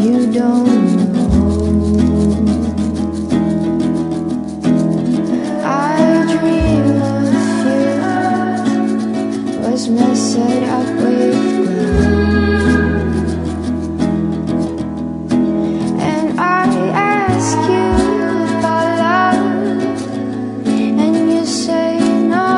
You don't know. I dream of you, was messed up with love. And I ask you about love, and you say no.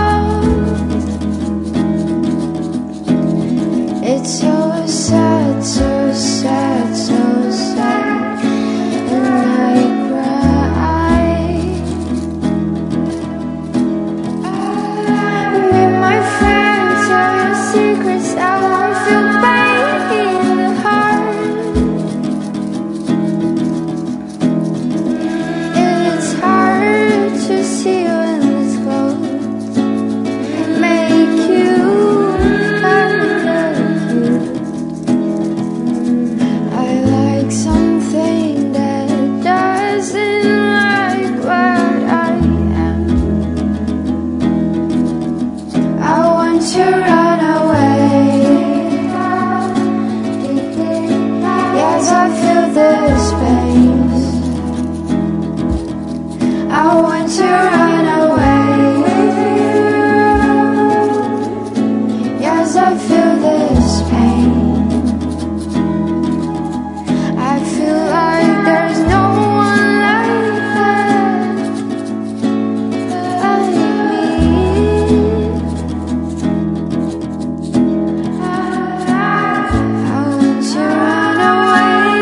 It's so sad, so sad, so sad, and I cry. Me, my friends, tell your secrets, I won't feel pain in the heart. It's hard to see when it's closed. Make you something that doesn't like what I am. I want to run away. Yes, I feel this pain. I want to run away. Yes, I feel this pain. I feel like there's no one like me. I want to run away.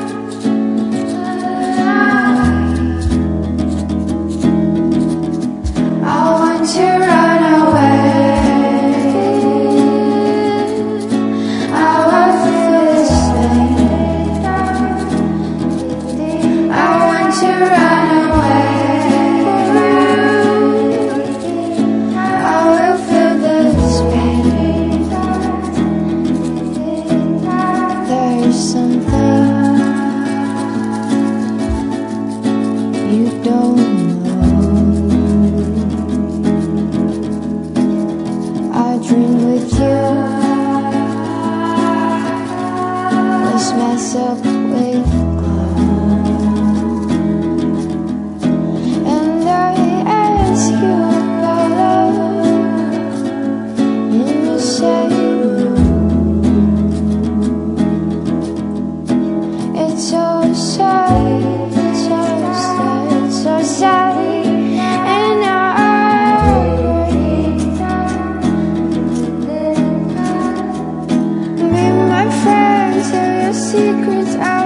I want to run away. I want to feel this pain. To run away, I will feel this pain. There's something you don't know. I dream with you, was messed up with it's so sad, so sad, so sad, and me, my friends, tell your secrets.